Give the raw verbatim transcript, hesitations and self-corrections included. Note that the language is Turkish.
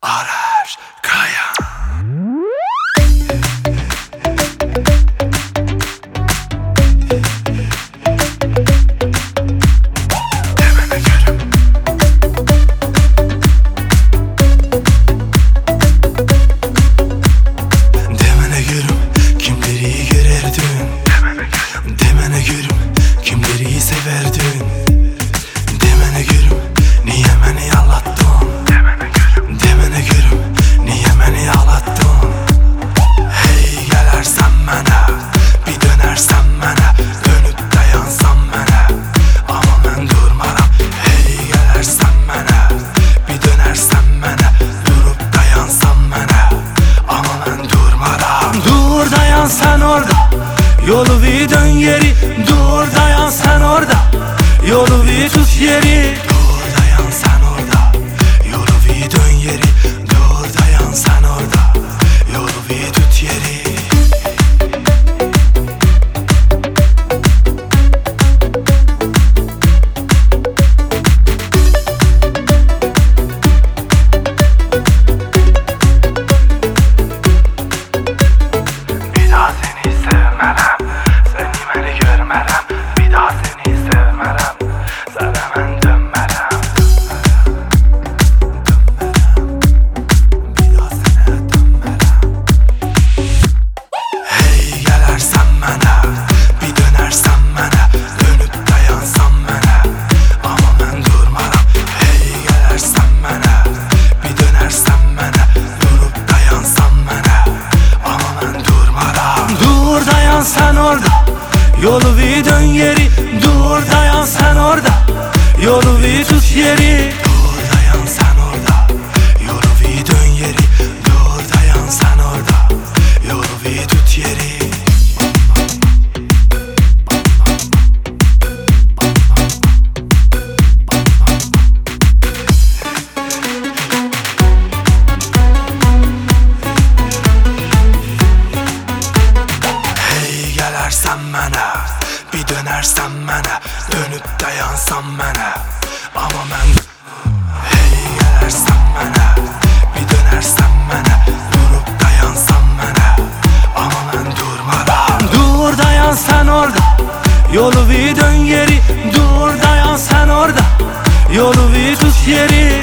Arar Kaya. Demene görüm. Demene görüm kimleri iyi görerdin. Demene görüm kimleri iyi severdin. Demene görüm niye beni ağlattın. Demene görüm niye beni ağlattın. Hey gelersen bana, bir dönersen bana, dönüp dayansan bana, ama ben durmaram. Hey gelersen bana, bir dönersen bana, durup dayansan bana, ama ben durmaram. Dur dayan sen orada, yolu bir dön geri. Dur dayan sen orada, yolu bir tut yeri. Dur dayan sen orada, yolu bir dön geri. Dur dayan sen orada, yolu bir tut yeri. Bir daha seni sevmerem, seni beni görmerem. Bir daha seni sevmerem, sana ben dönmerem. Bir daha sana dönmerem. Hey gelersen bana, bir dönersen bana, dönüp dayansan bana, ama ben durmaram. Hey gelersen bana, bir dönersen bana, durup dayansan bana, ama ben durmaram. Dur dayan sen orada, yolu bir dön geri. Dur dayan sen orada, yolu bir tut yeri. Dur dayan sen orada, yolu bir dön geri. Dur dayan sen orada, yolu bir tut yeri. Hey gelersen bana, bir dönersen bana, dönüp dayansan bana, ama ben. Hey gelersen bana, bir dönersen bana, durup dayansan bana, ama ben durmaram. Dur dayan sen orada, yolu bir dön geri. Dur dayan sen orada, yolu bir tut yeri.